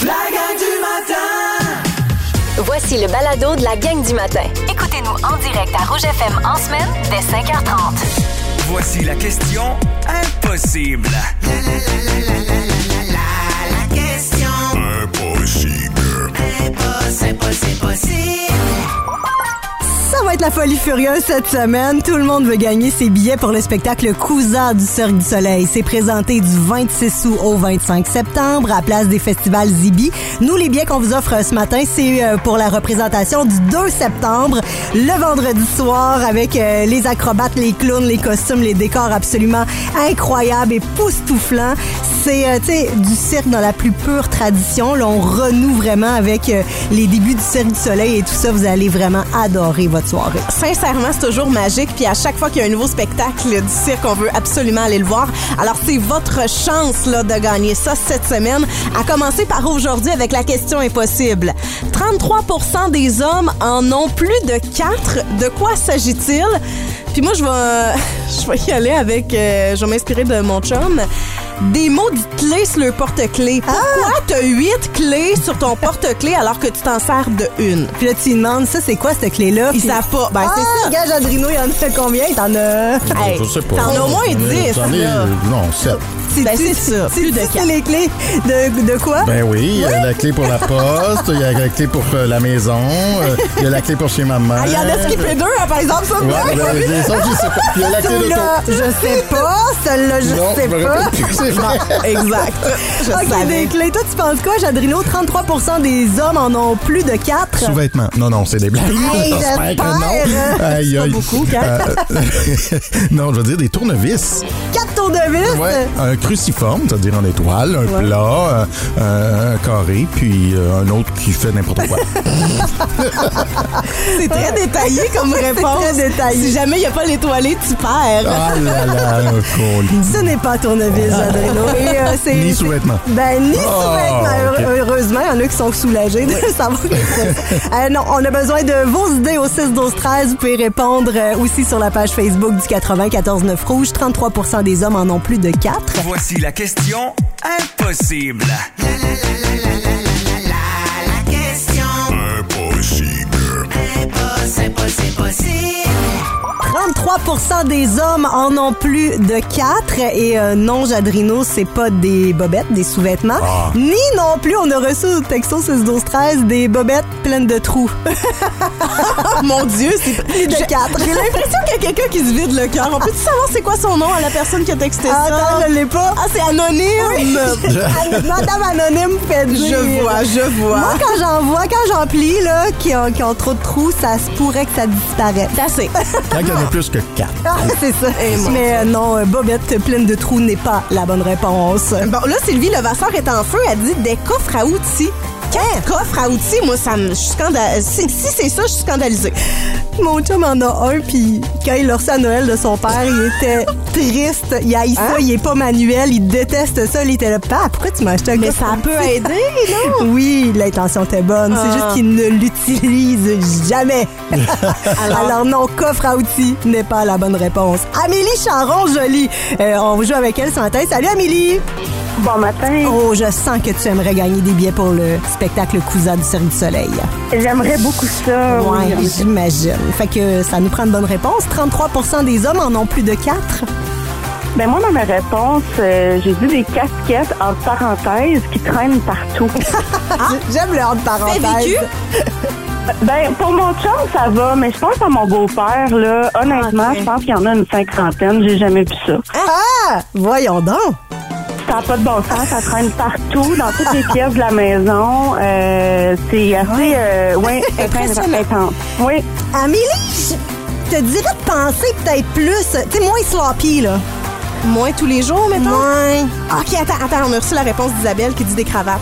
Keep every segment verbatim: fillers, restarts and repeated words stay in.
La gang du matin! Voici le balado de la gang du matin. Écoutez-nous en direct à Rouge F M en semaine dès cinq heures trente. Voici la question impossible. La, la, la, la, la, la, la, la question Impossible. impossible, possible, possible. Ça va être la folie furieuse cette semaine. Tout le monde veut gagner ses billets pour le spectacle Cousa du Cirque du Soleil. C'est présenté du vingt-six août au vingt-cinq septembre à Place des Festivals Zibi. Nous, les billets qu'on vous offre ce matin, c'est pour la représentation du deux septembre, le vendredi soir, avec les acrobates, les clowns, les costumes, les décors absolument incroyables, époustouflants. C'est, tu sais, du cirque dans la plus pure tradition. Là, on renoue vraiment avec les débuts du Cirque du Soleil et tout ça. Vous allez vraiment adorer votre soirée. Sincèrement, c'est toujours magique. Puis à chaque fois qu'il y a un nouveau spectacle du cirque, on veut absolument aller le voir. Alors, c'est votre chance là, de gagner ça cette semaine. À commencer par aujourd'hui avec la question impossible. trente-trois pour cent des hommes en ont plus de quatre. De quoi s'agit-il? Puis moi, je vais, je vais y aller avec... Euh, je vais m'inspirer de mon chum. Des mots de clés sur le porte-clés. Pourquoi ah! t'as huit clés sur ton porte-clés alors que tu t'en sers de une? Puis là, tu lui demandes, ça, c'est quoi cette clé-là? Ils Puis... savent pas. Ben, ah, c'est ça. Gage Adrino, il en a fait combien? T'en as... Hey, je sais pas. T'en as au moins dix. J'en ai, là. non, sept. Ben, c'est ça. C'est, plus de c'est quatre. les clés de, de quoi? Ben oui, il y a la clé pour la poste, il y a la clé pour euh, la maison, euh, il y a la clé pour chez maman. Ah, il y en a skippé deux, hein, par exemple, ça. Ouais, ben, les autres, je sais pas. Il y a la clé d'auto. Celle-là, je sais pas. Celle-là, je Non, sais je me pas. rappelle plus, c'est vrai. Exact. Je OK, savais. des clés. Toi, tu penses quoi, Jadrino? trente-trois pour cent des hommes en ont plus de quatre. Sous-vêtements. Non, non, c'est des blagues. Hey, J'espère que non. Aïe, C'est pas aïe. beaucoup, quatre. Euh, non, je veux dire des tournevis. Quatre tournevis? Ouais, un cruciforme, c'est-à-dire en étoile, un Ouais. plat, un, un carré, puis euh, un autre qui fait n'importe quoi. C'est très détaillé comme réponse. C'est très détaillé. Si jamais il n'y a pas l'étoilé, tu perds. Ah là là, cool. Ce n'est pas tournevis, Jadrino. Et, euh, c'est, Ni c'est- sous-vêtements. Ben, ni Oh, sous-vêtements. ok. Heure- Heureusement, il y en a qui sont soulagés de savoir que c'est ça. Euh, non, on a besoin de vos idées au six douze treize. Vous pouvez répondre euh, aussi sur la page Facebook du quatre-vingt-quatorze neuf Rouge. trente-trois pour cent des hommes en ont plus de quatre. Voici la question impossible. La, la, la, la, la, la, la, la question Impossible. impossible, possible, possible. trente-trois pour cent des hommes en ont plus de quatre. Et euh, non, Jadrino, c'est pas des bobettes, des sous-vêtements. Ah. Ni non plus, on a reçu au texto six douze treize des bobettes pleines de trous. Mon Dieu, c'est Plus de J'ai- quatre. J'ai l'impression qu'il y a quelqu'un qui se vide le cœur. On peut-tu savoir c'est quoi son nom à la personne qui a texté Ah, ça? attends, je l'ai pas. Ah, c'est anonyme. Madame Anonyme fait dire. Je vois, je vois. Moi, quand j'en vois, quand j'en plie, là, qui ont, qui ont trop de trous, ça se pourrait que ça disparaisse. C'est assez. Quand il y en a plus que quatre. Ah, c'est ça. Mais euh, non, euh, bobette pleine de trous n'est pas la bonne réponse. Bon, là, Sylvie Levasseur est en feu. Elle dit des coffres à outils. Quatre coffres à outils, moi, ça me. Je suis scandalisée. Si, si c'est ça, je suis scandalisée. Mon chum en a un, puis quand il l'a reçu à Noël de son père, il était triste. Il haït ça, Hein? il est pas manuel, il déteste ça. Il était là, papa, pourquoi tu m'as acheté un Mais coffre ça à peut outils? aider, non? Oui, l'intention était bonne. C'est Ah. juste qu'il ne l'utilise jamais. Alors, Alors? non, coffre à outils n'est pas la bonne réponse. Amélie Charon-Joly. Euh, on joue avec elle ce matin. Salut, Amélie! Bon matin. Oh, je sens que tu aimerais gagner des billets pour le spectacle Cousa du Cirque du Soleil. J'aimerais beaucoup ça. Ouais, oui. j'imagine. Fait que ça nous prend une bonne réponse. trente-trois pour cent des hommes en ont plus de quatre. Ben moi, dans ma réponse, euh, j'ai dit des casquettes entre parenthèses qui traînent partout. J'aime le entre Fait vécu? parenthèses. Ben, pour mon chum, ça va, mais je pense à mon beau-père, là. Honnêtement, Ok. je pense qu'il y en a une cinquantaine. J'ai jamais vu ça. Ah! Voyons donc! Ça n'a pas de bon sens. Ça traîne partout, dans toutes les pièces de la maison. Euh, c'est assez, euh, ouais, Impressionnant. intense. Oui. Amélie, je te dirais de penser peut-être plus, tu sais, moins sloppy, là. Moins tous les jours, mettons? Ouais. OK, attends, attends. On a reçu la réponse d'Isabelle qui dit des cravates.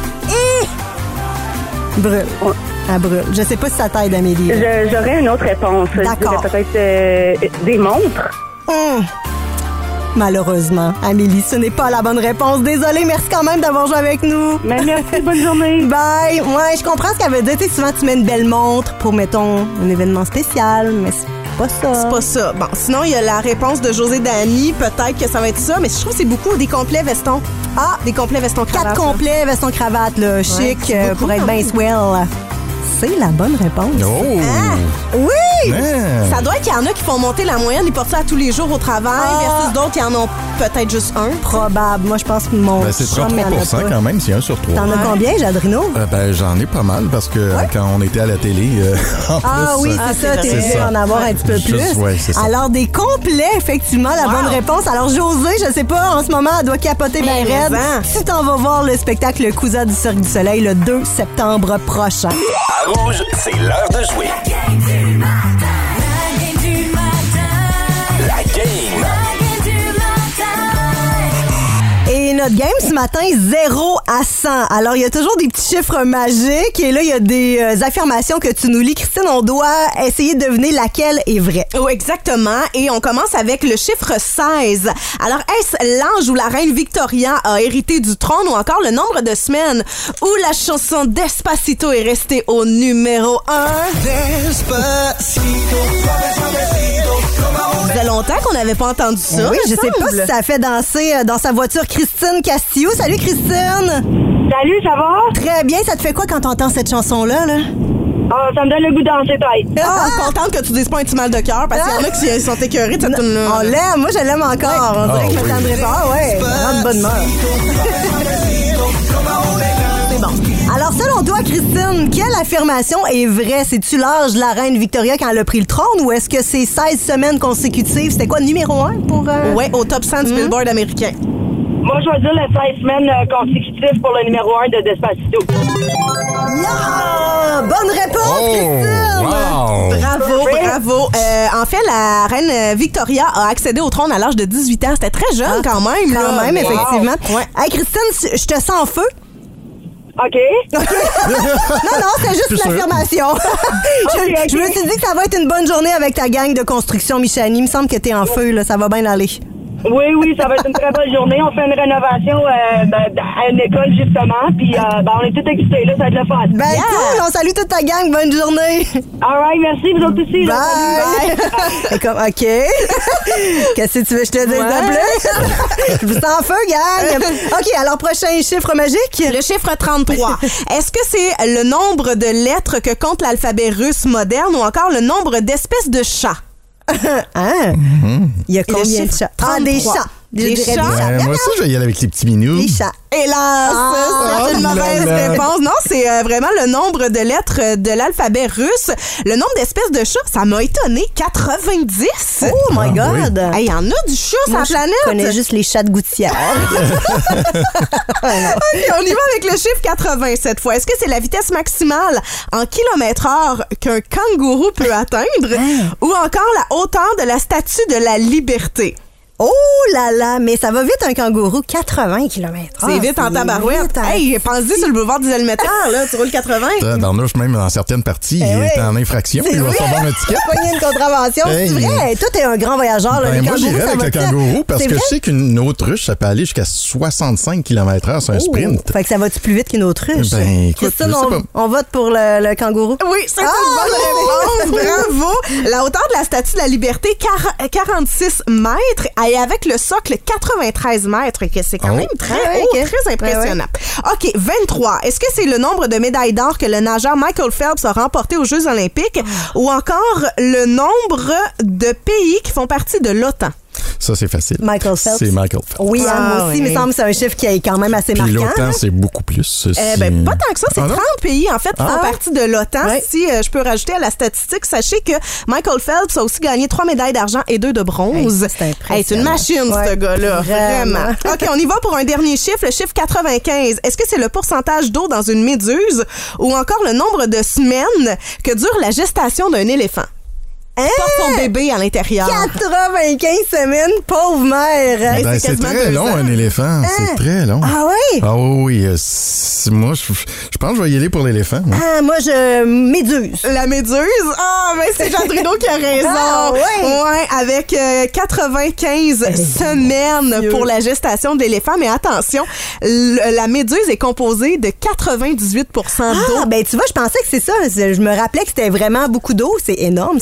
Brûle. Elle brûle. Je sais pas si ça t'aide, Amélie. Je- J'aurais une autre réponse. D'accord. Je dirais peut-être euh, des montres. Hum. Malheureusement, Amélie, ce n'est pas la bonne réponse. Désolée, merci quand même d'avoir joué avec nous. Mais merci, bonne journée. Bye. Ouais, je comprends ce qu'elle veut dire. Tu sais, souvent, tu mets une belle montre pour, mettons, un événement spécial, mais c'est pas ça. C'est pas ça. Bon, sinon, il y a la réponse de José Dany. Peut-être que ça va être ça, mais je trouve que c'est beaucoup des complets vestons. Ah, des complets vestons cravate. Quatre complets veston cravate, là, chic, c'est euh, beaucoup, pour être quand bien même. swell. C'est la bonne réponse. Oh! Ah, Oui! Man. ça doit être qu'il y en a qui font monter la moyenne, ils portent ça à tous les jours au travail, Ah. versus d'autres qui en ont peut-être juste un. Probable. Moi, je pense que mon Ben, c'est chum, il y en a trente-trois pour cent pas. quand même, c'est un sur trois. T'en as combien, Jadrino? Euh, ben, j'en ai pas mal parce que euh, quand on était à la télé, euh, en Ah plus, oui, euh, Ah, c'est ça, c'est t'es vrai. dû ça. en avoir un petit peu Juste, plus. ouais, c'est ça. Alors, des complets, effectivement, la Wow. bonne réponse. Alors, José, je sais pas, en ce moment, elle doit capoter bien Mais raide. raison. Si t'en vas voir le spectacle Le Cousin du Cirque du Soleil le deux septembre prochain. À Rouge, c'est l'heure de jouer. La game. Et notre game ce matin, zéro à cent. Alors, il y a toujours des petits chiffres magiques et là, il y a des euh, affirmations que tu nous lis. Christine, on doit essayer de deviner laquelle est vraie. Oh, exactement. Et on commence avec le chiffre seize. Alors, est-ce l'ange ou la reine Victoria a hérité du trône ou encore le nombre de semaines où la chanson Despacito est restée au numéro un? Ça faisait longtemps qu'on n'avait pas entendu ça. oui, je me sais pas semble. si ça fait danser euh, dans sa voiture Christine Castillo. Salut Christine! Salut, ça va? Très bien, ça te fait quoi quand t'entends cette chanson-là, là? Ah, ça me donne le goût de danser, peut-être. Ah, contente que tu dises pas un petit mal de cœur parce qu'il y en a qui sont écœurés de cette tune-là. On l'aime, moi je l'aime encore. On dirait Ah, que je oui. m'attendrais pas. Ah ouais, vraiment de bonne humeur. C'est bon. Alors, selon toi, Christine, quelle affirmation est vraie? C'est-tu l'âge de la reine Victoria quand elle a pris le trône ou est-ce que c'est seize semaines consécutives? C'était quoi, numéro un pour... euh, Ouais, au top cent du Billboard américain. Moi, je vais dire les seize semaines euh, consécutives pour le numéro un de Despacito. Ah! Bonne réponse, Oh! Christine! Wow! Bravo, bravo. Euh, en fait, la reine Victoria a accédé au trône à l'âge de dix-huit ans. C'était très jeune quand même. Quand là. même, Wow. effectivement. Ouais. Hey, Christine, je te sens en feu. OK? Non, non, c'est juste Plus sûr. l'affirmation. je, Ok, ok. je me suis dit que ça va être une bonne journée avec ta gang de construction Michani. Il me semble que t'es en feu, là. Ça va bien aller. Oui, oui, ça va être une très belle journée. On fait une rénovation euh, ben, à une école, justement. Puis, euh, ben, on est tous excités, là. Ça va être le fun. Ben, cool. On salue toute ta gang. Bonne journée. All right, merci. Vous autres aussi. là. Bye. Salut, Et comme, OK. Qu'est-ce que tu veux que je te dise de plus? Je vous sens en feu, gang. OK, alors, prochain chiffre magique. Le chiffre trente-trois. Est-ce que c'est le nombre de lettres que compte l'alphabet russe moderne ou encore le nombre d'espèces de chats? Hein? Il y a Le combien de chiffre chats? Ah, des trente-trois. chats. Je Des dirais chats? des chats. Ouais, moi aussi, je vais y aller avec les petits minous. Des chats. Hélas, Ah, c'est une là mauvaise là. réponse. Non, c'est euh, vraiment le nombre de lettres de l'alphabet russe. Le nombre d'espèces de chats, ça m'a étonné. quatre-vingt-dix. Oh my Ah, oui. God. Hey, il y en a du chat sur Moi, la je planète. connais juste les chats de gouttière. Ok, on y va avec le chiffre quatre-vingts cette fois. Est-ce que c'est la vitesse maximale en kilomètres heure qu'un kangourou peut atteindre ou encore la hauteur de la statue de la liberté? Oh là là, mais ça va vite un kangourou, quatre-vingts kilomètres. C'est vite en tabarouette. Hey, pense-y sur le boulevard des Elmetteurs, là, tu roules quatre-vingts. Dans le même dans certaines parties, Eh il oui. est en infraction. C'est Il va vrai. recevoir un ticket. Pogner une contravention, Hey. c'est vrai. Toi, t'es un grand voyageur. Là, Ben, les moi, kangourous, j'irais ça avec va le très- kangourou parce C'est que vrai? je sais qu'une autruche, ça peut aller jusqu'à soixante-cinq kilomètres heure sur un Oh, sprint. Fait que ça va-tu plus vite qu'une autruche? Ben, écoute, Christine, je sais on, pas. on vote pour le, le kangourou. Oui, c'est Ah, une bonne réponse. Bravo. La hauteur de la statue de la liberté, quar- quarante-six mètres. Et avec le socle, quatre-vingt-treize mètres. Que c'est quand Oh. même très Ah ouais, haut, ok. très impressionnant. OK, vingt-trois. Est-ce que c'est le nombre de médailles d'or que le nageur Michael Phelps a remporté aux Jeux olympiques ou encore le nombre de pays qui font partie de l'OTAN? Ça, c'est facile. Michael Phelps. C'est Michael Phelps. Oui, hein, Ah, moi aussi, oui. il me semble que c'est un chiffre qui est quand même assez Puis marquant. l'OTAN, là. c'est beaucoup plus. Eh C'est- ben, pas tant que ça. C'est Ah non? trente pays, en fait, qui Ah. font partie de l'OTAN. Ouais. Si euh, je peux rajouter à la statistique, sachez que Michael Phelps a aussi gagné trois médailles d'argent et deux de bronze. Hey, c'est impressionnant. Hey, c'est une machine, Ouais, ce gars-là. vraiment. Vraiment. OK, on y va pour un dernier chiffre, le chiffre quatre-vingt-quinze. Est-ce que c'est le pourcentage d'eau dans une méduse ou encore le nombre de semaines que dure la gestation d'un éléphant? Hein? Porte son bébé à l'intérieur. quatre-vingt-quinze semaines, pauvre mère. Hey, Ben, c'est c'est quasiment très deux long, ans. un éléphant. C'est très long. Ah oui? Ah oui, oui. euh, c'est- Moi, je, je pense que je vais y aller pour l'éléphant. moi. Ah, moi, je... Méduse. La méduse? Ah, mais c'est Jean Trudeau qui a raison. Ah, ouais. Ouais, avec euh, quatre-vingt-quinze semaines Dieu. pour la gestation de l'éléphant. Mais attention, le- la méduse est composée de quatre-vingt-dix-huit pour cent d'eau. Ah, ben tu vois, je pensais que c'est ça. Je me rappelais que c'était vraiment beaucoup d'eau. C'est énorme, c'est incroyable.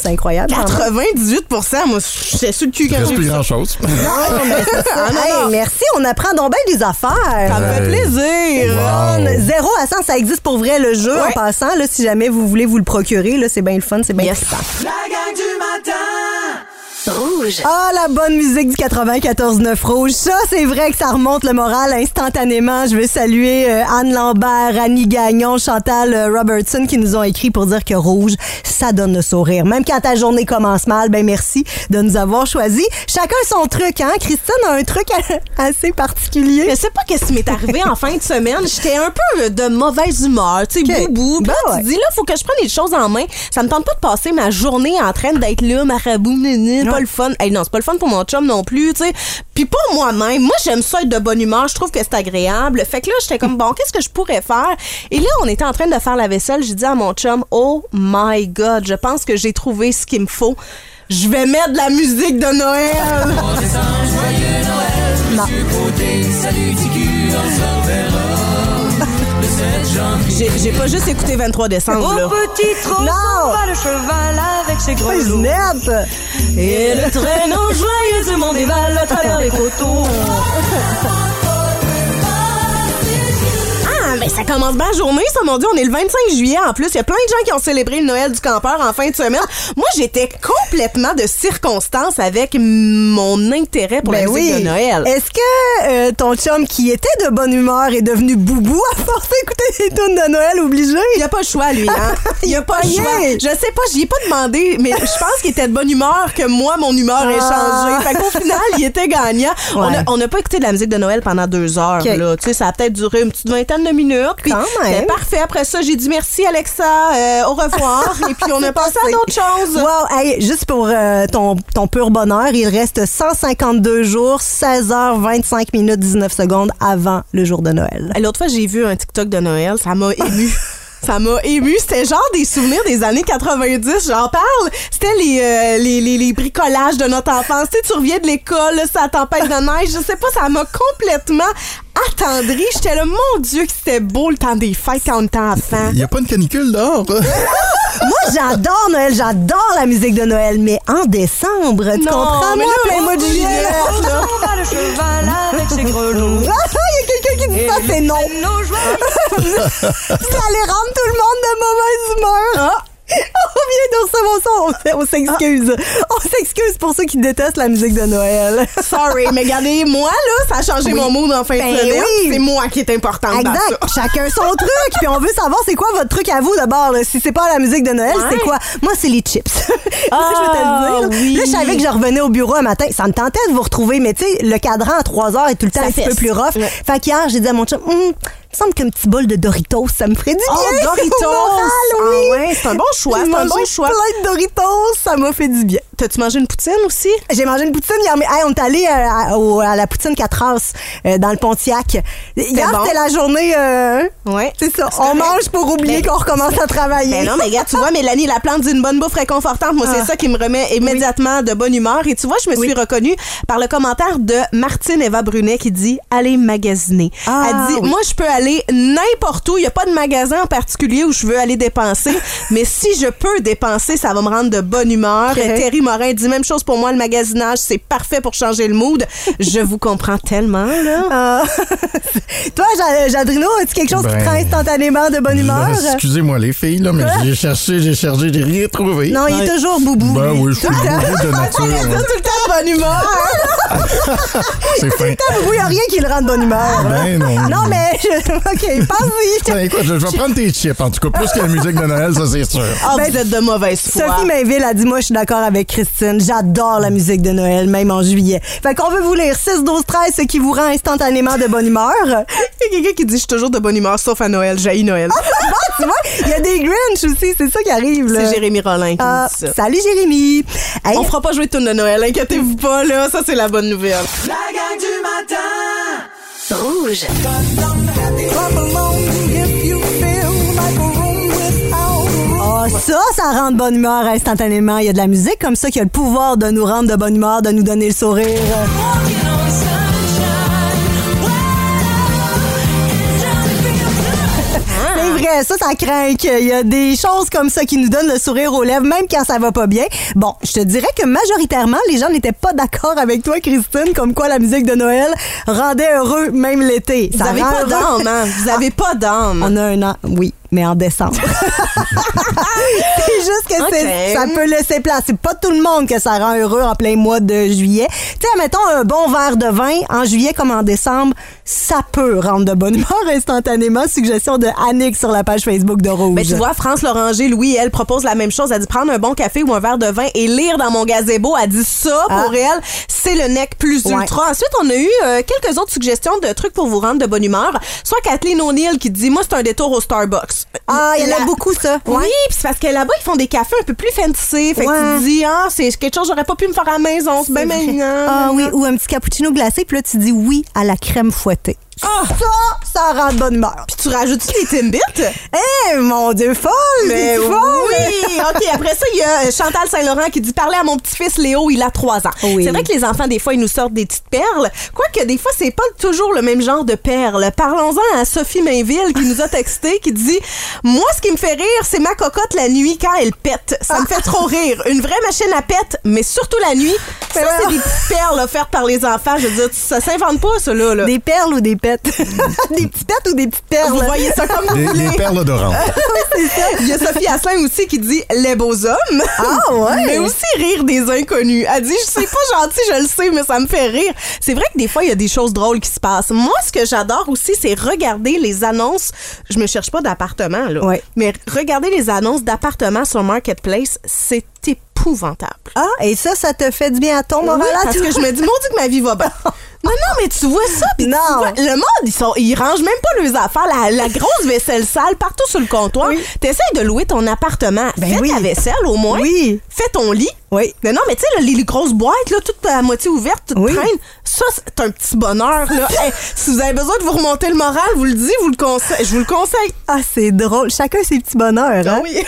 quatre-vingt-dix-huit pour cent, moi, j'étais sur le cul quand Il reste j'ai plus vu ça. grand-chose. Non, mais c'est ça. Ah, non, Hey, non. merci, on apprend donc bien des affaires. Ça me fait plaisir. Wow. Zéro à cent, ça existe pour vrai, le jeu. Ouais. En passant, là, si jamais vous voulez vous le procurer, là, c'est bien le fun, c'est bien Yes. excitant. La gang du matin. Rouge. Ah, la bonne musique du quatre-vingt-quatorze neuf Rouge. Ça, c'est vrai que ça remonte le moral instantanément. Je veux saluer euh, Anne Lambert, Annie Gagnon, Chantal euh, Robertson qui nous ont écrit pour dire que Rouge, ça donne le sourire. Même quand ta journée commence mal, ben merci de nous avoir choisis. Chacun son truc, hein? Christine a un truc assez particulier. Je sais pas qu'est-ce qui m'est arrivé en fin de semaine. J'étais un peu de mauvaise humeur, tu sais, Ok. boubou. Puis Ben là, ouais. tu dis, là, faut que je prenne les choses en main. Ça me tente pas de passer ma journée en train d'être là, marabout, néné, pas le fun. Hey, non, c'est pas le fun pour mon chum non plus, tu sais. Puis pour moi-même, moi, j'aime ça être de bonne humeur. Je trouve que c'est agréable. Fait que là, j'étais comme, bon, qu'est-ce que je pourrais faire? Et là, on était en train de faire la vaisselle. J'ai dit à mon chum, oh my God, je pense que j'ai trouvé ce qu'il me faut. Je vais mettre de la musique de Noël. Non. J'ai, j'ai pas juste écouté vingt-trois décembre, là. petit trot Non. va le cheval avec ses Pas grelots. Ginette. Et le traîneau joyeusement dévale à travers les coteaux. Ah, ben ça commence bien la journée, ça, mon Dieu. On est le vingt-cinq juillet, en plus. Il y a plein de gens qui ont célébré le Noël du campeur en fin de semaine. Moi, j'étais complètement de circonstance avec mon intérêt pour Ben la musique oui. de Noël. Est-ce que euh, ton chum qui était de bonne humeur est devenu boubou à force d'écouter des tunes de Noël obligé? Il a pas le choix, lui, hein? Il a pas le Pogné. choix. Je sais pas, j'y ai pas demandé, mais je pense qu'il était de bonne humeur que moi, mon humeur ait Ah. changé. Fait qu'au final, il était gagnant. On Ouais. a- On n'a pas écouté de la musique de Noël pendant deux heures, Ok. là. Tu sais, ça a peut-être duré une petite vingtaine de minutes. Puis Quand même. c'était parfait. Après ça, j'ai dit merci, Alexa, euh, au revoir. Et puis, on a passé à d'autres choses. Wow, hey, juste pour euh, ton, ton pur bonheur, il reste cent cinquanté-deux jours, seize heures vingt-cinq minutes dix-neuf secondes avant le jour de Noël. L'autre fois, j'ai vu un TikTok de Noël. Ça m'a ému. Ça m'a ému. C'était genre des souvenirs des années quatre-vingt-dix. J'en parle. C'était les, euh, les, les, les bricolages de notre enfance. Tu sais, tu reviens de l'école, là, c'est la tempête de neige. Je sais pas, ça m'a complètement attendri. J'étais là, mon Dieu, que c'était beau le temps des fêtes quand on était enfant. Il n'y a pas une canicule dehors. Moi, j'adore Noël, j'adore la musique de Noël, mais en décembre, tu Non, comprends? mais Moi, là, plein mois de juillet. Au trot va le cheval avec ses grelots. Ah, il y a quelqu'un qui dit ça, c'est non. Nos joies. Ça allait rendre tout le monde de mauvaise humeur. Ah. On vient de recevoir ça, on, on s'excuse. On s'excuse pour ceux qui détestent la musique de Noël. Sorry, mais regardez, moi, là, ça a changé Oui. mon mood en fin de Ben semaine. oui. C'est moi qui est importante dans Exact. ça. Chacun son truc. Puis on veut savoir c'est quoi votre truc à vous d'abord. là. Si c'est pas la musique de Noël, Ouais. c'est quoi? Moi, c'est les chips. Ah, je vais te le dire. oui. Là, je savais que je revenais au bureau un matin. Ça me tentait de vous retrouver, mais tu sais, le cadran à trois heures est tout le temps Ça un petit fesse. peu plus rough. Ouais. Fait qu'hier, j'ai dit à mon chum, Hum, il me semble qu'un petit bol de Doritos, ça me ferait du Oh, bien. Doritos! Au moral, Ah oui. ouais, c'est un bon choix, J'ai c'est un mangé bon choix. plein de Doritos, ça m'a fait du bien. T'as-tu mangé une poutine aussi? J'ai mangé une poutine hier, mais hey, on est allé euh, à, au- à la poutine quatre As euh, dans le Pontiac. Hier, bon? c'était la journée. Euh, Ouais. c'est ça. C'est On correct. mange pour oublier Ben, qu'on recommence à travailler. Ben non, mais gars, tu vois, Mélanie Laplante dit une bonne bouffe réconfortante. Moi, c'est Ah. ça qui me remet immédiatement de bonne humeur. Et tu vois, je me suis reconnue par le commentaire de Martine Eva Brunet qui dit « Allez magasiner Ah, Elle dit oui. « Moi, je peux aller n'importe où. Il n'y a pas de magasin en particulier où je veux aller dépenser. mais si je peux dépenser, ça va me rendre de bonne humeur. Okay. Et Terry Morin dit « Même chose pour moi, le magasinage, c'est parfait pour changer le mood. » Je vous comprends tellement, là. Ah. Toi, Ja- Jadrino, as-tu quelque chose qui Ben, te rend instantanément de bonne humeur? Là, excusez-moi les filles, là, mais j'ai cherché, j'ai cherché, j'ai rien trouvé. Non, il est toujours boubou. Ben lui. oui, je suis Tout le temps. boubou de nature. Tout hein. le temps de bonne humeur. C'est fin. Boubou, il n'y a rien qui le rend de bonne humeur. Ben non. Non, mais... je- OK, pense-y. Ben, écoute, je je vais prendre tes chips, en tout cas, plus que la musique de Noël, ça c'est sûr. Ah, Ben, vous êtes de mauvaise foi. Sophie Mainville a dit, moi, je suis d'accord avec Christine. J'adore la musique de Noël, même en juillet. Fait qu'on veut vous lire six, douze, treize, ce qui vous rend instantanément de bonne humeur. Il y a quelqu'un qui dit je suis toujours de bonne humeur sauf à Noël, j'haïs Noël. Bon, tu vois, il y a des Grinch aussi, c'est ça qui arrive, là. C'est Jérémy Rollin qui Ah, nous dit ça. salut Jérémy. Hey, On fera pas jouer de tune de Noël, inquiétez-vous pas là, ça c'est la bonne nouvelle. La gang du matin. Rouge. oh, ça, ça rend de bonne humeur instantanément. Il y a de la musique comme ça qui a le pouvoir de nous rendre de bonne humeur, de nous donner le sourire. C'est vrai, ça, ça craint. Il y a des choses comme ça qui nous donnent le sourire aux lèvres, même quand ça va pas bien. Bon, je te dirais que majoritairement, les gens n'étaient pas d'accord avec toi, Christine, comme quoi la musique de Noël rendait heureux même l'été. Vous ça avez rend pas heureux. d'âme, hein? Vous avez pas d'âme. On a un an, oui, mais en décembre. C'est juste que Okay. c'est, ça peut laisser place. C'est pas tout le monde que ça rend heureux en plein mois de juillet. Tu sais, mettons un bon verre de vin en juillet comme en décembre, ça peut rendre de bonne humeur instantanément. Suggestion de Annick sur la page Facebook de Rouge. Ben, tu vois, France Loranger, Louis, elle propose la même chose. Elle dit prendre un bon café ou un verre de vin et lire dans mon gazebo. Elle dit ça, pour Ah. elle, c'est le nec plus Ouais. ultra. Ensuite, on a eu euh, quelques autres suggestions de trucs pour vous rendre de bonne humeur. Soit Kathleen O'Neill qui dit, moi, c'est un détour au Starbucks. Ah, il y en a La- beaucoup, ça. Oui, puis c'est parce que là-bas, ils font des cafés un peu plus fancy. Fait Ouais. que tu dis, ah, c'est quelque chose que j'aurais pas pu me faire à la maison. C'est bien C'est vrai. maintenant. Ah oui, ou un petit cappuccino glacé, puis là, tu dis oui à la crème fouettée. Ah! Ça, ça rend de bonne humeur. Puis tu rajoutes-tu des Timbits? Eh, mon Dieu, folle! Mais t'es folle! oui! OK, après ça, il y a Chantal Saint-Laurent qui dit parler à mon petit-fils Léo, il a trois ans. Oui. C'est vrai que les enfants, des fois, ils nous sortent des petites perles. Quoique, des fois, c'est pas toujours le même genre de perles. Parlons-en à Sophie Mainville qui nous a texté, qui dit moi, ce qui me fait rire, c'est ma cocotte la nuit quand elle pète. Ça me fait trop rire. Une vraie machine à pète, mais surtout la nuit. Ça, c'est des petites perles offertes par les enfants. Je veux dire, ça s'invente pas, ça, là. là. Des perles ou des pètes? Des petites pètes ou des petites perles? Vous voyez ça comme vous Des, voulez. des perles odorantes. Il y a Sophie Asselin aussi qui dit les beaux hommes. Ah ouais. Mais aussi rire des inconnus. Elle dit je sais pas gentil, je le sais, mais ça me fait rire. C'est vrai que des fois il y a des choses drôles qui se passent. Moi, ce que j'adore aussi, c'est regarder les annonces. Je me cherche pas d'appartement là, Ouais. mais regarder les annonces d'appartements sur Marketplace, c'est épouvantable. Ah, et ça, ça te fait du bien à ton moral? Oui, à parce toi? que je me dis, maudit que ma vie va bien. Non, non, mais tu vois ça, pis tu Non. vois, le monde, ils, sont, ils rangent même pas leurs affaires, la, la grosse vaisselle sale partout sur le comptoir. Oui. T'essayes de louer ton appartement. Ben Fais oui. ta vaisselle, au moins. Oui. Fais ton lit. Oui. Mais non, mais tu sais, là, les, les grosses boîtes, là, toutes à moitié ouvertes, toutes Oui. traînent. Ça, c'est un petit bonheur, là. Hey, si vous avez besoin de vous remonter le moral, vous le dis, vous le conseille. Je vous le conseille. Ah, c'est drôle. Chacun ses petits bonheurs, hein? Ah oui.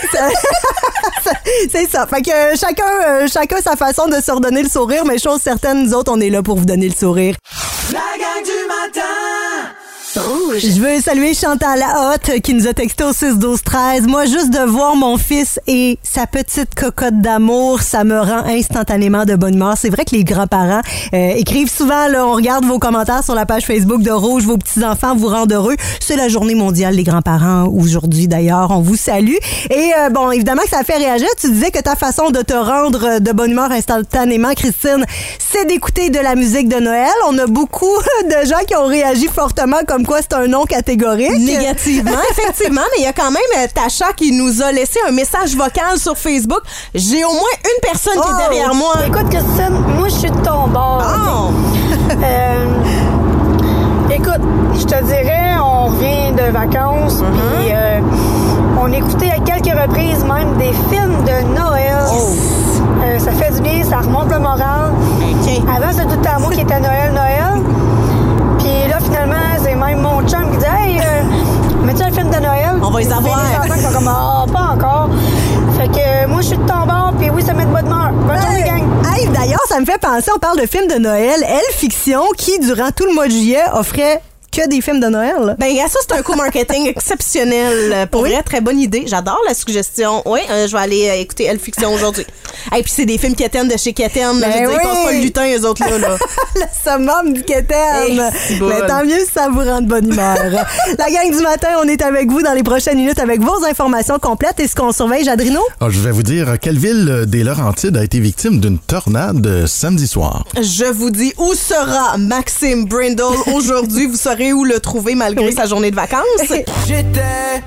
C'est ça. Fait que euh, chacun, euh, chacun sa façon de se redonner le sourire, mais chose certaine, nous autres, on est là pour vous donner le sourire. La gang du matin. Rouge. Je veux saluer Chantal Lahotte qui nous a texté au six douze treize. Moi, juste de voir mon fils et sa petite cocotte d'amour, ça me rend instantanément de bonne humeur. C'est vrai que les grands-parents euh, écrivent souvent, là, on regarde vos commentaires sur la page Facebook de Rouge, vos petits-enfants vous rendent heureux. C'est la journée mondiale des grands-parents aujourd'hui, d'ailleurs. On vous salue. Et euh, bon, évidemment que ça fait réagir. Tu disais que ta façon de te rendre de bonne humeur instantanément, Christine, c'est d'écouter de la musique de Noël. On a beaucoup de gens qui ont réagi fortement comme quoi c'est un non catégorique. Négativement, effectivement, mais il y a quand même euh, Tasha qui nous a laissé un message vocal sur Facebook. J'ai au moins une personne qui Oh! est derrière moi. Écoute, Christine, moi, je suis de ton bord. Oh! Euh, écoute, je te dirais, on revient de vacances, puis euh, on écoutait à quelques reprises même des films de Noël. Euh, ça fait du bien, ça remonte le moral. OK. Avant, c'était tout le temps moi qui était Noël, Noël. Puis là, finalement, c'est même mon chum qui dit « Hey, euh, mets-tu un film de Noël? » On va les Puis avoir. les enfants qui sont comme « Ah, pas encore. » Fait que euh, moi, je suis de ton bord, puis oui, ça met de bonne humeur. Bonne journée, gang. Hey, d'ailleurs, ça me fait penser, on parle de films de Noël. Elle Fiction, qui, durant tout le mois de juillet, offrait que des films de Noël. Ben, gars, ça, c'est un coup marketing exceptionnel. Euh, Pour Oui. vrai, très bonne idée. J'adore la suggestion. Oui, euh, je vais aller euh, écouter Elle Fiction aujourd'hui. Et puis, c'est des films Kéten de chez Kéten. Ben je veux dire, oui. ils passent pas le lutin, eux autres, là. là. Le summum du Kéten. Hey, c'est bon. Mais tant mieux si ça vous rend de bonne humeur. La gang du matin, on est avec vous dans les prochaines minutes avec vos informations complètes. Et ce qu'on surveille, Jadrino? Ah, je vais vous dire, quelle ville des Laurentides a été victime d'une tornade euh, samedi soir? Je vous dis, où sera Maxime Brindle aujourd'hui? Vous saurez où le trouver malgré sa journée de vacances. J'étais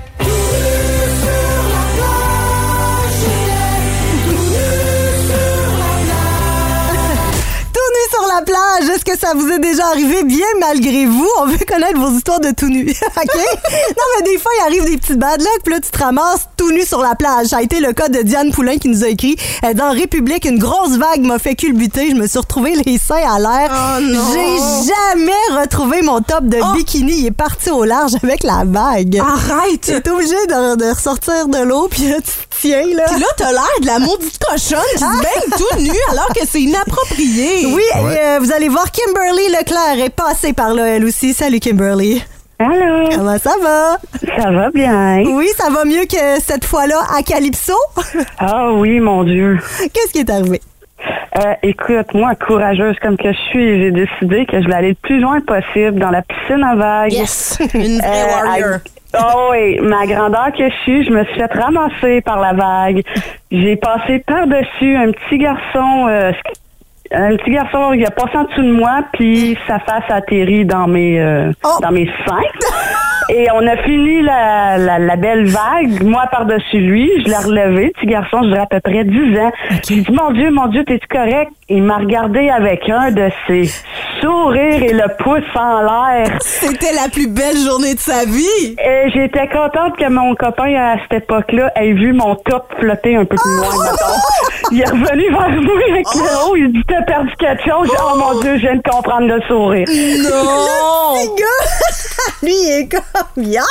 Tout nu sur la plage, est-ce que ça vous est déjà arrivé bien malgré vous? On veut connaître vos histoires de tout nu, OK? Non, mais des fois, il arrive des petites bad luck, puis là, tu te ramasses tout nu sur la plage. Ça a été le cas de Diane Poulain qui nous a écrit euh, dans République, une grosse vague m'a fait culbuter. Je me suis retrouvée les seins à l'air. Oh non! J'ai jamais retrouvé mon top de Oh! bikini. Il est parti au large avec la vague. Arrête! T'es obligé de, de ressortir de l'eau, puis là, tu te tiens, là. Puis là, t'as l'air de la maudite cochonne qui se baigne tout nu alors que c'est inapproprié. Oui, Ouais. et, euh, vous allez voir, Kimberly Leclerc est passée par là, elle aussi. Salut, Kimberly. Allô? Comment ça va? Ça va bien. Oui, ça va mieux que cette fois-là à Calypso? Ah oui, mon Dieu. Qu'est-ce qui est arrivé? Euh, écoute, moi, courageuse comme que je suis, j'ai décidé que je voulais aller le plus loin possible dans la piscine à vagues. Yes! Une vraie warrior. Oh oui, ma grandeur que je suis, je me suis fait ramasser par la vague. J'ai passé par-dessus un petit garçon... Euh, Un petit garçon, il a passé en dessous de moi, puis sa face a atterri dans mes euh, oh. dans mes seins. Et on a fini la, la, la belle vague, moi par-dessus lui. Je l'ai relevé, petit garçon, je dirais à peu près dix ans. Okay. J'ai dit, mon Dieu, mon Dieu, t'es-tu correct? Il m'a regardé avec un de ses sourires et le pouce en l'air. C'était la plus belle journée de sa vie. Et j'étais contente que mon copain, à cette époque-là, ait vu mon top flotter un peu plus loin, oh. mettons. Il est revenu vers moi avec oh. le haut, il dit, t'as perdu quelque chose. Oh, oh mon Dieu, je viens de comprendre le sourire. Non! Le petit gars, lui, il est comme, yeah!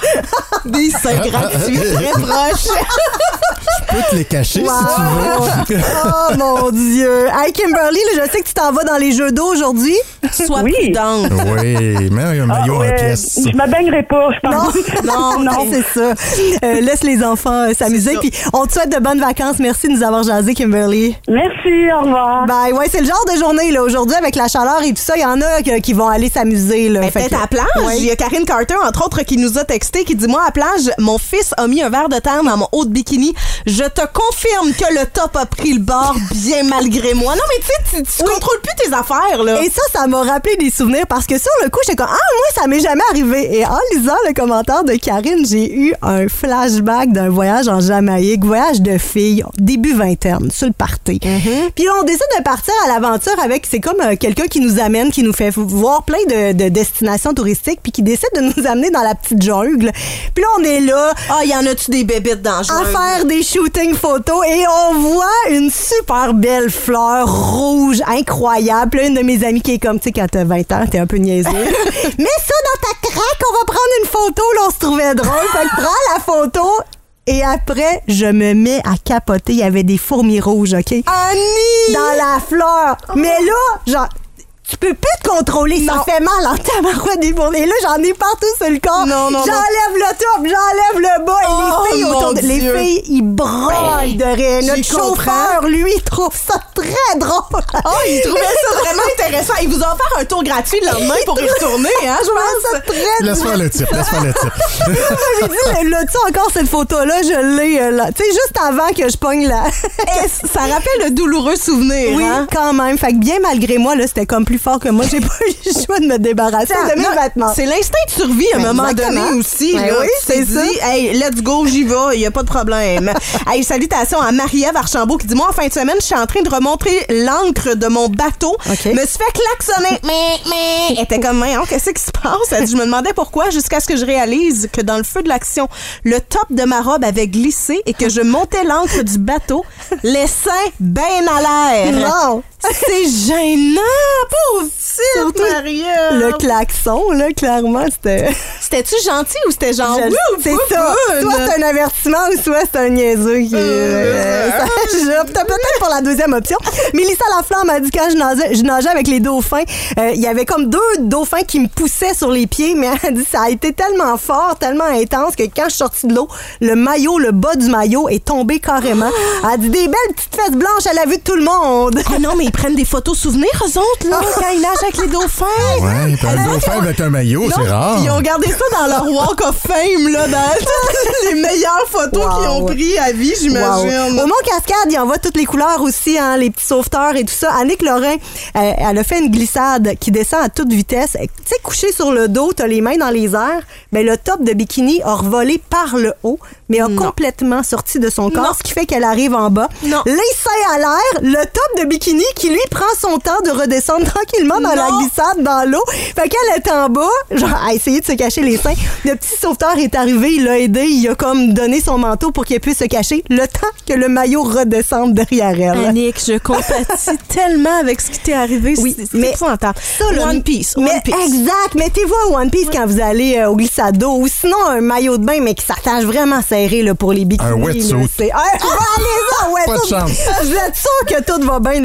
Des seins gratuits, très proches. Je peux te les cacher wow. si tu veux. Oh mon Dieu. Hey Kimberly, là, je sais que tu t'en vas dans les jeux d'eau aujourd'hui. Sois oui. prudente. Oui, mais un maillot ah, ouais. en pièces. Je me baignerai pas, je pense. Non, non, non. C'est ça. Euh, laisse les enfants euh, s'amuser. Puis on te souhaite de bonnes vacances. Merci de nous avoir jasé, Kimberly. Merci, au revoir. Ben ouais, c'est le genre de journée là aujourd'hui avec la chaleur et tout ça. Il y en a que, qui vont aller s'amuser. Là. Ben, peut-être que, à la plage. Ouais. Il y a Karine Carter, entre autres, qui nous a texté, qui dit, moi, à la plage, mon fils a mis un verre de terre dans mon haut de bikini. Je te confirme que le top a pris le bord bien malgré moi. Non, mais tu sais, tu, tu oui. contrôles plus tes affaires, là. Et ça, ça m'a rappelé des souvenirs parce que sur le coup, j'étais comme, ah, moi, ça m'est jamais arrivé. Et en lisant le commentaire de Karine, j'ai eu un flashback d'un voyage en Jamaïque, voyage de filles, début vingtaine, sur le party. Mm-hmm. Puis là, on décide de partir à l'aventure avec, c'est comme euh, quelqu'un qui nous amène, qui nous fait voir plein de, de destinations touristiques, puis qui décide de nous amener dans la petite jungle. Puis là, on est là. Ah, oh, y en a-tu des bébites dans le jungle? À faire des shootings photos et on voit une super belle fleur rouge, incroyable. Puis là, une de mes amies qui est comme, tu sais, quand t'as vingt ans, t'es un peu niaiseux. Mets ça dans ta craque, on va prendre une photo. Là, on se trouvait drôle. Fait que prends la photo. Et après, je me mets à capoter. Il y avait des fourmis rouges, OK? Annie! Dans la fleur. Oh. Mais là, genre... Tu peux plus te contrôler, non. Ça fait mal en tabarouette des fourmis. Et là, j'en ai partout sur le corps. Non, non, j'enlève non. le top, j'enlève le bas. Et oh, les filles autour de... Les filles, ils braillent de rire. Notre chauffeur, lui, il trouve ça très drôle. Oh, il trouvait ça vraiment intéressant. Il vous a offert un tour gratuit le lendemain pour y retourner, hein, je pense. Ça très laisse faire le type, laisse faire le type. J'ai dit, là-tu encore cette photo-là, je l'ai euh, là. Tu sais, juste avant que je pogne la... Ça rappelle le douloureux souvenir, oui, hein? quand même. Fait que bien malgré moi, là, c'était comme plus fort que moi. J'ai pas eu le choix de me débarrasser de mes non, vêtements. C'est l'instinct de survie à un moment donné aussi. Ben là, oui, tu t'es dit, hey, let's go, j'y vais, il n'y a pas de problème. Hey, salutations à Marie-Ève Archambault qui dit, moi, en fin de semaine, je suis en train de remonter l'ancre de mon bateau. Okay. Me suis fait klaxonner. Mais, mais. Elle était comme, hein, qu'est-ce qui se passe? Elle dit, je me demandais pourquoi jusqu'à ce que je réalise que dans le feu de l'action, le top de ma robe avait glissé et que je montais l'ancre du bateau, les seins bien à l'air. Non! C'est gênant, pauvre petite Marie-Ève. Le klaxon, là, clairement, c'était... C'était-tu gentil ou c'était genre... Je, ouh, c'est ça. Soit c'est un avertissement ou soit c'est un niaiseux qui... Euh, ça, je, peut-être pour la deuxième option. Mélissa Laflamme m'a dit quand je nageais, je nageais avec les dauphins, euh, il y avait comme deux dauphins qui me poussaient sur les pieds, mais elle dit ça a été tellement fort, tellement intense que quand je suis sortie de l'eau, le maillot, le bas du maillot est tombé carrément. Elle a dit des belles petites fesses blanches à la vue de tout le monde. Ah non, mais ils prennent des photos souvenirs, eux autres, là, quand ils nagent avec les dauphins. Ouais, t'as un dauphin avec un maillot, non, c'est rare. Ils ont gardé ça dans leur Walk of Fame, là, dans les meilleures photos wow. qu'ils ont prises à vie, j'imagine. Wow. Au Mont-Cascade, ils envoient toutes les couleurs aussi, hein, les petits sauveteurs et tout ça. Annick Lorrain, elle, elle a fait une glissade qui descend à toute vitesse. Tu sais, couchée sur le dos, t'as les mains dans les airs, mais le top de bikini a revolé par le haut, mais a non. complètement sorti de son corps, non. ce qui fait qu'elle arrive en bas. Non. Les seins à l'air, le top de bikini qui, lui, prend son temps de redescendre tranquillement dans non. la glissade, dans l'eau. Fait qu'elle est en bas, genre, à essayer de se cacher les seins. Le petit sauveteur est arrivé, il l'a aidé, il a comme donné son manteau pour qu'elle puisse se cacher, le temps que le maillot redescende derrière elle. Annick, je compatis tellement avec ce qui t'est arrivé. Oui, c'est, c'est mais épouvantable. Ça, le One Piece, One mais Piece. Exact. Mettez-vous un One Piece quand vous allez euh, au glissade d'eau, ou sinon un maillot de bain, mais qui s'attache vraiment serré là, pour les bikinis. Un wetsuit. C'est... Ah, allez-y, ouais, pas de chance. Vous êtes sûr que tout va bien aller.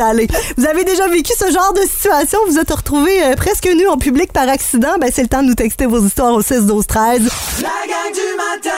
Vous avez déjà vécu ce genre de situation? Vous êtes retrouvé euh, presque nu en public par accident? Ben, c'est le temps de nous texter vos histoires au six douze treize. La gang du matin!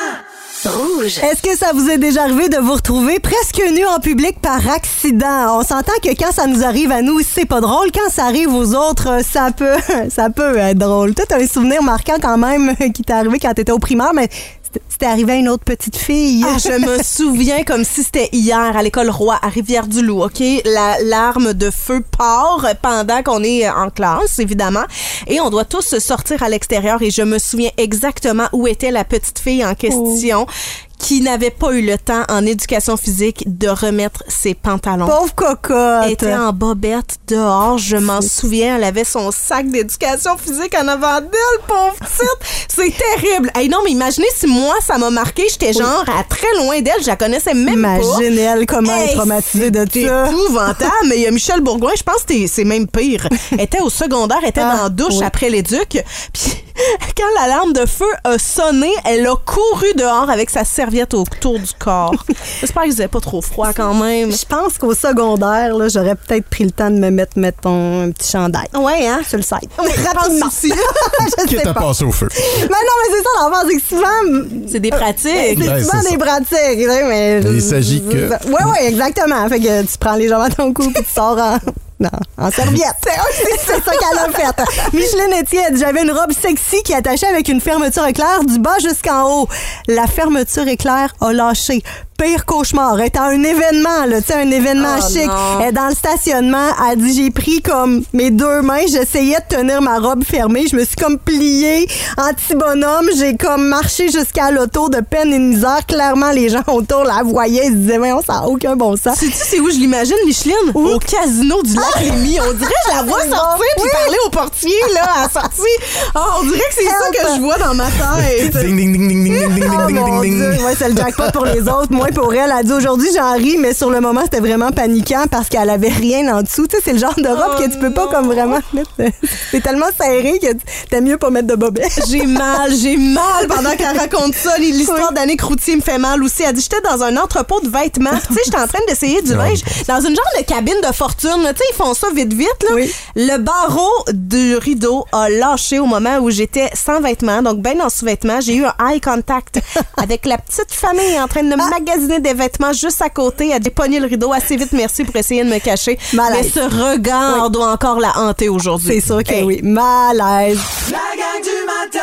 Rouge. Est-ce que ça vous est déjà arrivé de vous retrouver presque nu en public par accident? On s'entend que quand ça nous arrive à nous, c'est pas drôle. Quand ça arrive aux autres, ça peut, ça peut être drôle. Toi, t'as un souvenir marquant quand même qui t'est arrivé quand t'étais au primaire, mais c'était arrivé à une autre petite fille. Ah, je me souviens comme si c'était hier à l'école Roy à Rivière-du-Loup, OK? La, l'arme de feu part pendant qu'on est en classe, évidemment. Et on doit tous sortir à l'extérieur et je me souviens exactement où était la petite fille en question. Oh. Qui n'avait pas eu le temps en éducation physique de remettre ses pantalons. Pauvre cocotte! Elle était en bobette dehors, je m'en souviens. Elle avait son sac d'éducation physique en avant d'elle, pauvre petite! C'est terrible! Hey, non, mais imaginez si moi, ça m'a marqué, j'étais genre à très loin d'elle, je la connaissais même Imagine pas. Imagine elle, comment hey, elle est traumatisée de c'est ça. C'est épouvantable, mais il y a Michel Bourgoin, je pense que c'est même pire. Elle était au secondaire, elle était ah, dans la douche oui. après l'éduc, puis quand l'alarme de feu a sonné, elle a couru dehors avec sa serviette autour du corps. J'espère qu'ils n'avaient pas trop froid quand même. Je pense qu'au secondaire, là, j'aurais peut-être pris le temps de me mettre, mettons, un petit chandail. Ouais, hein? Sur le site. Oui, rapidement. Qui est à passer au feu. Mais non, mais c'est ça, l'enfant, c'est que souvent... C'est des pratiques. C'est ouais, souvent c'est des ça. pratiques. Mais il s'agit que... Oui, oui, exactement. Fait que tu prends les jambes à ton cou et tu sors en... Non, en serviette. C'est ça qu'elle a fait. Micheline Etienne, j'avais une robe sexy qui attachait avec une fermeture éclair du bas jusqu'en haut. La fermeture éclair a lâché. Pire cauchemar. Elle était à un événement, là, tu sais, un événement oh chic. Non. Elle est dans le stationnement. Elle dit, j'ai pris comme mes deux mains, j'essayais de tenir ma robe fermée. Je me suis comme pliée en petit bonhomme. J'ai comme marché jusqu'à l'auto de peine et de misère. Clairement, les gens autour la voyaient. Ils se disaient, voyons, ça n'a aucun bon sens. Sais-tu c'est où je l'imagine, Micheline? Où? Au casino du Lac Lémy. On dirait que je la vois sortir puis oui. parler au portier, là, à sortir. Oh, on dirait que c'est Help. ça que je vois dans ma tête. Ding, ding, ding, ding, ding, ding, ding, oh, ding, mon ding, Dieu. ding. Ouais, c'est le jackpot pour les autres. Moi, pour elle, elle a dit aujourd'hui, j'en ris, mais sur le moment, c'était vraiment paniquant parce qu'elle avait rien en dessous. Tu sais, c'est le genre de robe oh, que tu peux pas comme vraiment mettre. C'est tellement serré que t'aimes mieux pas mettre de bobette. J'ai mal, j'ai mal pendant qu'elle raconte ça. L'histoire oui. d'Annick Routier me fait mal aussi. Elle dit, j'étais dans un entrepôt de vêtements. Tu sais, j'étais en train d'essayer du linge dans une genre de cabine de fortune. Tu sais, ils font ça vite, vite, là. Oui. Le barreau du rideau a lâché au moment où j'étais sans vêtements, donc ben en sous-vêtements. J'ai eu un eye contact avec la petite famille en train de ah. magasiner des vêtements juste à côté. Elle a pogné le rideau assez vite, merci, pour essayer de me cacher. Malaise. Mais ce regard oui. doit encore la hanter aujourd'hui. C'est sûr que hey. oui. Malaise. La gang du matin!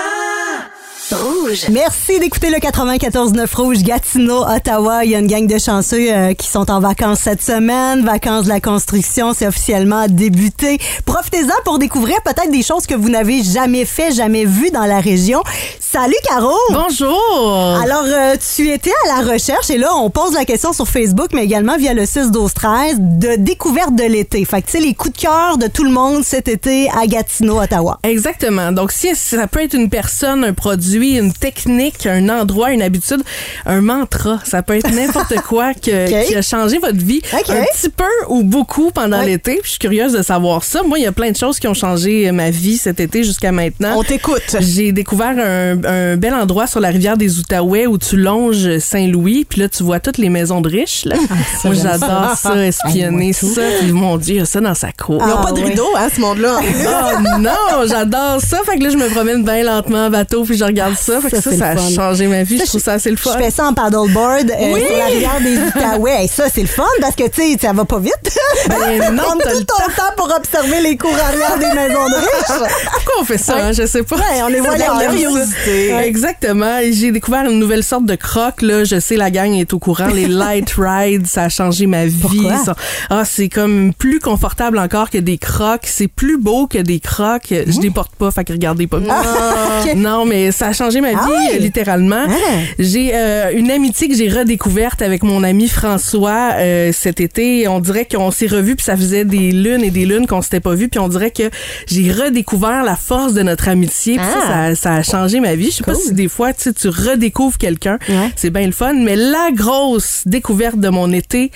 Rouge. Merci d'écouter le quatre-vingt-quatorze neuf Rouge, Gatineau, Ottawa. Il y a une gang de chanceux euh, qui sont en vacances cette semaine. Vacances de la construction, c'est officiellement débuté. Profitez-en pour découvrir peut-être des choses que vous n'avez jamais fait, jamais vues dans la région. Salut, Caro! Bonjour! Alors, euh, tu étais à la recherche et là, on pose la question sur Facebook, mais également via le six douze treize de découverte de l'été. Fait que, tu sais, les coups de cœur de tout le monde cet été à Gatineau, Ottawa. Exactement. Donc, si ça peut être une personne, un produit, une technique, un endroit, une habitude, un mantra. Ça peut être n'importe quoi que, okay. qui a changé votre vie okay. un petit peu ou beaucoup pendant ouais. l'été. Puis je suis curieuse de savoir ça. Moi, il y a plein de choses qui ont changé ma vie cet été jusqu'à maintenant. On t'écoute. J'ai découvert un, un bel endroit sur la rivière des Outaouais où tu longes Saint-Louis. Puis là, tu vois toutes les maisons de riches. Là. Ah, ça, Moi, j'adore ça, ça espionner ah, ça. Puis mon Dieu, il y a ça dans sa cour. Ils n'ont ah, pas de ouais. rideau, hein, ce monde-là. Oh non, j'adore ça. Fait que là, je me promène bien lentement en bateau puis je regarde ça. Fait que ça, ça, ça a changé ma vie. Ça, je trouve ça assez le fun. Je fais ça en paddleboard euh, oui. sur la rivière des Outaouais. Et ça, c'est le fun parce que, tu sais, ça va pas vite. Ben non, t'as tout ton temps pour observer les cours arrière des maisons de riches. Pourquoi on fait ça? Ouais. Hein? Je sais pas. Ouais, on les voit la curiosité. Ouais. Exactement. J'ai découvert une nouvelle sorte de crocs. Là. Je sais, la gang est au courant. Les light rides, ça a changé ma vie. Pourquoi? Ça, ah, c'est comme plus confortable encore que des crocs. C'est plus beau que des crocs. Mmh. Je les porte pas, fait que regardez pas. Ah, okay. Non, mais ça a changé ma vie, ah oui. littéralement. Ah. J'ai euh, une amitié que j'ai redécouverte avec mon ami François euh, cet été. On dirait qu'on s'est revus puis ça faisait des lunes et des lunes qu'on s'était pas vus puis on dirait que j'ai redécouvert la force de notre amitié. Ah. Ça, ça, ça a changé ma vie. Je sais cool. pas si des fois tu tu redécouvres quelqu'un, ouais. c'est bien le fun. Mais la grosse découverte de mon été,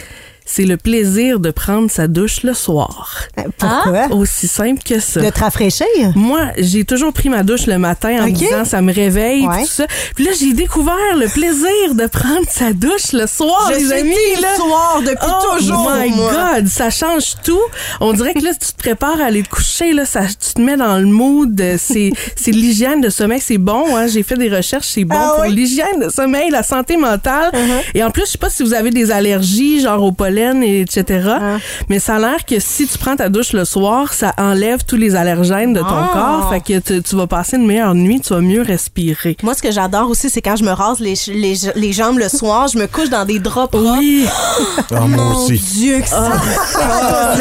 c'est le plaisir de prendre sa douche le soir. Pourquoi? Ah? Aussi simple que ça. De te rafraîchir? Moi, j'ai toujours pris ma douche le matin en okay. me disant ça me réveille ouais. tout ça. Puis là, j'ai découvert le plaisir de prendre sa douche le soir, Je les suis amis. le Là. soir depuis oh toujours. Oh my moi. God, ça change tout. On dirait que là, si tu te prépares à aller te coucher, là, ça, tu te mets dans le mood. C'est, c'est l'hygiène de sommeil, c'est bon. Hein? J'ai fait des recherches, c'est bon ah, pour oui. l'hygiène de sommeil, la santé mentale. Uh-huh. Et en plus, je sais pas si vous avez des allergies, genre au pollen, et cetera. Uh-huh. Mais ça a l'air que si tu prends ta douche le soir, ça enlève tous les allergènes de ton oh. corps. Fait que tu, tu vas passer une meilleure nuit, tu vas mieux respirer. Moi, ce que j'adore aussi, c'est quand je me rase les, les, les jambes le soir, je me couche dans des draps propres. Oui. Oh, moi Mon aussi. Dieu que ça. Oh.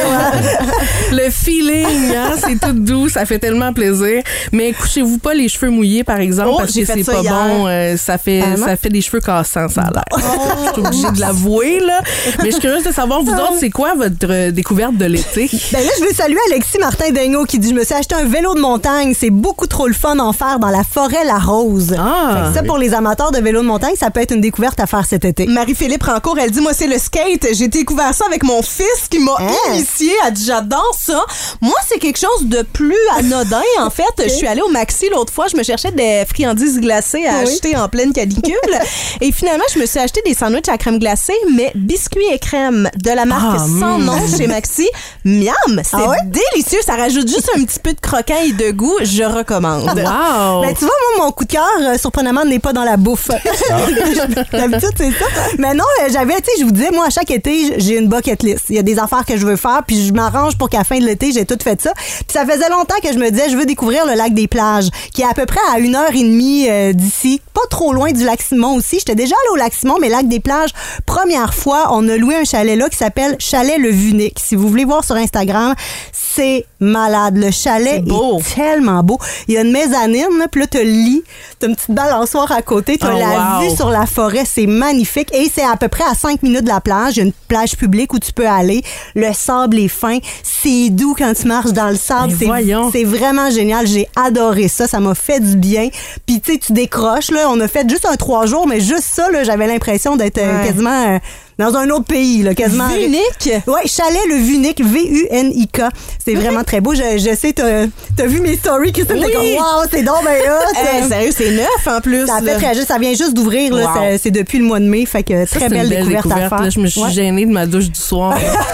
Le feeling, hein, c'est tout doux, ça fait tellement plaisir. Mais couchez-vous pas les cheveux mouillés, par exemple, oh, parce que c'est pas hier. bon. Euh, ça fait, ah, ça fait des cheveux cassants, ça a l'air. Oh. Je suis obligée de l'avouer, là. Mais je suis curieuse de savoir, vous autres, c'est quoi votre euh, découverte de l'été? Ben là, je veux saluer Alexis Martin Daigneault qui dit « Je me suis acheté un vélo de montagne. C'est beaucoup trop le fun d'en faire dans la forêt La Rose. Ah, » Ça, pour les amateurs de vélo de montagne, ça peut être une découverte à faire cet été. Marie-Philippe Rancourt, elle dit « Moi, c'est le skate. J'ai découvert ça avec mon fils qui m'a hein? initié. Elle dit « J'adore ça. » Moi, c'est quelque chose de plus anodin, en fait. Okay. Je suis allée au Maxi l'autre fois. Je me cherchais des friandises glacées à oui. acheter en pleine canicule. Et finalement, je me suis acheté des sandwichs à crème glacée, mais biscuits et crème de la marque ah, sans mm. nom chez Maxi. Miam! C'est ah ouais? délicieux. Ça rajoute juste un petit peu de croquant et de goût. Je recommande. Wow! Ben, tu vois, moi, mon coup de cœur, euh, surprenamment, n'est pas dans la bouffe. Ah. D'habitude, c'est ça. Mais non, euh, j'avais, tu sais, je vous disais, moi, à chaque été, j'ai une bucket list. Il y a des affaires que je veux faire, puis je m'arrange pour qu'à la fin de l'été, j'ai tout fait ça. Puis ça faisait longtemps que je me disais, je veux découvrir le lac des Plages, qui est à peu près à une heure et demie euh, d'ici, pas trop loin du lac Simon aussi. J'étais déjà allée au lac Simon, mais lac des Plages, première fois, on a loué un chalet là qui s'appelle Chalet Le Vunic. Si vous voulez voir sur Instagram, c'est malade. Le chalet est, est tellement beau. Il y a une mezzanine, puis là, t'as le lit, t'as une petite balançoire à côté, t'as oh, la wow. vue sur la forêt, c'est magnifique. Et c'est à peu près à cinq minutes de la plage. Il y a une plage publique où tu peux aller. Le sable est fin. C'est doux quand tu marches dans le sable. C'est, c'est vraiment génial. J'ai adoré ça. Ça m'a fait du bien. Puis, tu sais, tu décroches, là. On a fait juste un trois jours, mais juste ça, là, j'avais l'impression d'être ouais. euh, quasiment... Euh, dans un autre pays, là, quasiment. Vunic? Ouais, Chalet Le Vunic, V U N I K. C'est vraiment très beau. Je, je sais, t'as, t'as vu mes stories, Christine, oui. T'es comme, wow, c'est donc ben hot. Hey, sérieux, c'est neuf en plus. Ça fait très juste, ça vient juste d'ouvrir, là. Wow. Ça, c'est depuis le mois de mai, fait que ça, très belle, belle découverte, découverte à faire. Là, je me suis ouais. gênée de ma douche du soir.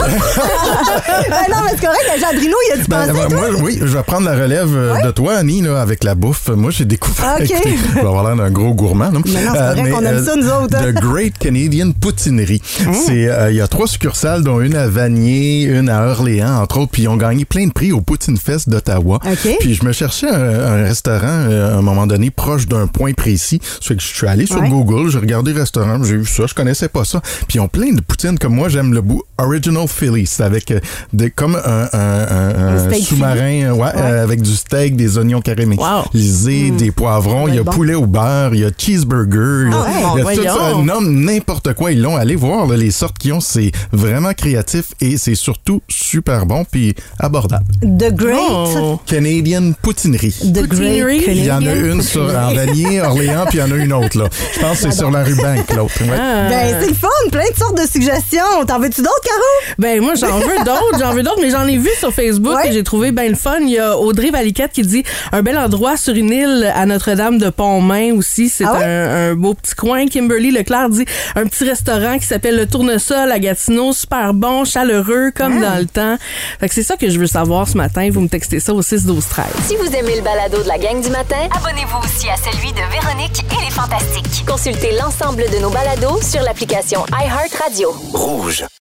ben non, mais c'est correct, Jandrino, il a du ben, pensé, moi, oui, je vais prendre la relève ouais. de toi, Annie, là, avec la bouffe. Moi, j'ai découvert. Okay. Écoutez, je vais avoir l'air d'un gros gourmand, non? Mais non, c'est vrai euh, qu'on aime euh, ça, nous autres. The Great Canadian Poutinerie. Hein? C'est, euh, il y a trois succursales, dont une à Vanier, une à Orléans, entre autres, puis ils ont gagné plein de prix au Poutine Fest d'Ottawa. Okay. Puis je me cherchais un, un restaurant euh, à un moment donné proche d'un point précis. Ça fait que je suis allé sur ouais. Google, j'ai regardé le restaurant, j'ai vu ça, je connaissais pas ça. Puis ils ont plein de poutines comme moi, j'aime le bout Original Philly, c'est avec euh, des, comme un, un, un, un sous-marin, ouais, ouais. Euh, avec du steak, des oignons caramélisés, wow. mm. des poivrons, il y a bon. poulet au beurre, il y a cheeseburger, ah il y a, ouais. il y a tout ça, nomme n'importe quoi, ils l'ont. Allez voir là, les sortes qu'ils ont, c'est vraiment créatif et c'est surtout super bon puis abordable. The Great oh. Canadian Poutinerie. The Great Il y en a une sur, en Vanier, Orléans, puis il y en a une autre, là. Je pense que c'est sur la rue Bank, l'autre. Ouais. Ah. Ben, c'est le fun, plein de sortes de suggestions. T'en veux-tu d'autres, Caro? Ben, moi, j'en veux d'autres, j'en veux d'autres, mais j'en ai vu sur Facebook ouais. et j'ai trouvé bien le fun. Il y a Audrey Valiquette qui dit un bel endroit sur une île à Notre-Dame de Pont-Main aussi. C'est ah ouais? un, un beau petit coin. Kimberly Leclerc dit un petit restaurant qui s'appelle Le Tournesol à Gatineau. Super bon, chaleureux, comme ah. dans le temps. Fait que c'est ça que je veux savoir ce matin. Vous me textez ça au six douze treize. Si vous aimez le balado de la gang du matin, abonnez-vous aussi à celui de Véronique et les Fantastiques. Consultez l'ensemble de nos balados sur l'application iHeartRadio. Rouge.